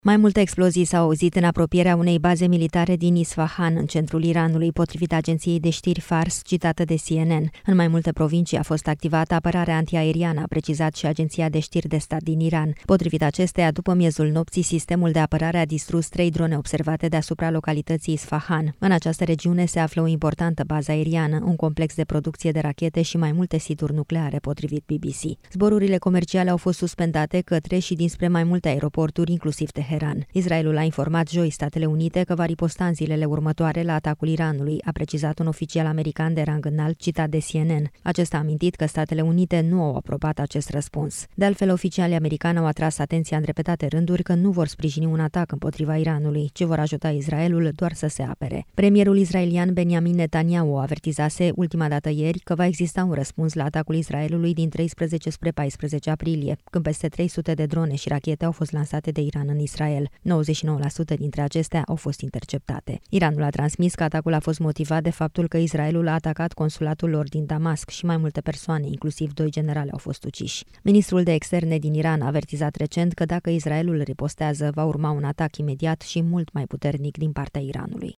Mai multe explozii s-au auzit în apropierea unei baze militare din Isfahan, în centrul Iranului, potrivit agenției de știri Fars, citată de CNN. În mai multe provincii a fost activată apărarea antiaeriană, a precizat și agenția de știri de stat din Iran. Potrivit acesteia, după miezul nopții, sistemul de apărare a distrus 3 drone observate deasupra localității Isfahan. În această regiune se află o importantă bază aeriană, un complex de producție de rachete și mai multe situri nucleare, potrivit BBC. Zborurile comerciale au fost suspendate către și dinspre mai multe aeroporturi, inclusiv Teheran. Israelul a informat joi Statele Unite că va riposta în zilele următoare la atacul Iranului, a precizat un oficial american de rang înalt citat de CNN. Acesta a amintit că Statele Unite nu au aprobat acest răspuns. De altfel, oficialii americani au atras atenția în repetate rânduri că nu vor sprijini un atac împotriva Iranului, ci vor ajuta Israelul doar să se apere. Premierul israelian Benjamin Netanyahu avertizase ultima dată ieri că va exista un răspuns la atacul Israelului din 13 spre 14 aprilie, când peste 300 de drone și rachete au fost lansate de Iran în Israel. 99% dintre acestea au fost interceptate. Iranul a transmis că atacul a fost motivat de faptul că Israelul a atacat consulatul lor din Damasc și mai multe persoane, inclusiv 2 generali, au fost uciși. Ministrul de externe din Iran a avertizat recent că dacă Israelul ripostează, va urma un atac imediat și mult mai puternic din partea Iranului.